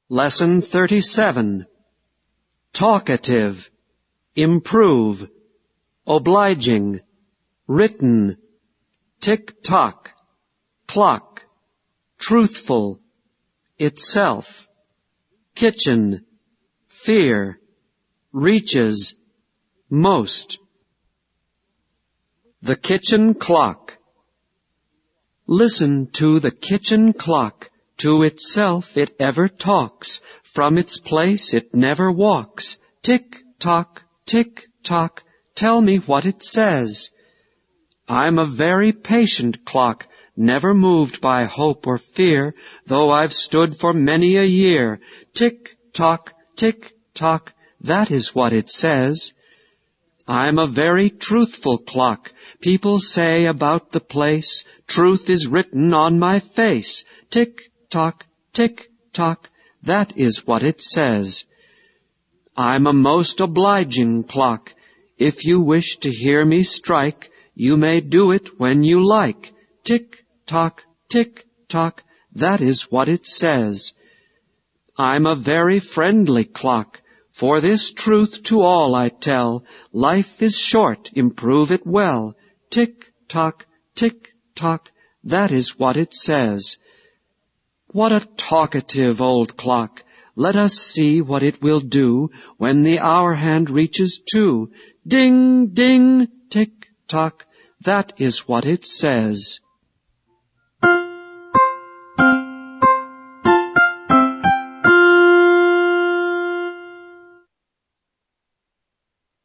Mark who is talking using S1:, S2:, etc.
S1: Lesson 37. Talkative, improve, obliging, written, tick-tock, clock, truthful, itself, kitchen, fear, reaches, most. The kitchen clock. Listen to the kitchen clock. To itself it ever talks. From its place it never walks. Tick-tock, tick-tock, tell me what it says. I'm a very patient clock, never moved by hope or fear, though I've stood for many a year. Tick-tock, tick-tock, that is what it says. I'm a very truthful clock. People say about the place, truth is written on my face. Tick-tock, tick-tock, that is what it says. I'm a most obliging clock. If you wish to hear me strike, you may do it when you like. Tick-tock, tick-tock, that is what it says. I'm a very friendly clock. For this truth to all I tell, life is short, improve it well. Tick-tock, tick-tock, that is what it says. What a talkative old clock! Let us see what it will do when the hour hand reaches 2. Ding, ding, tick-tock, that is what it says.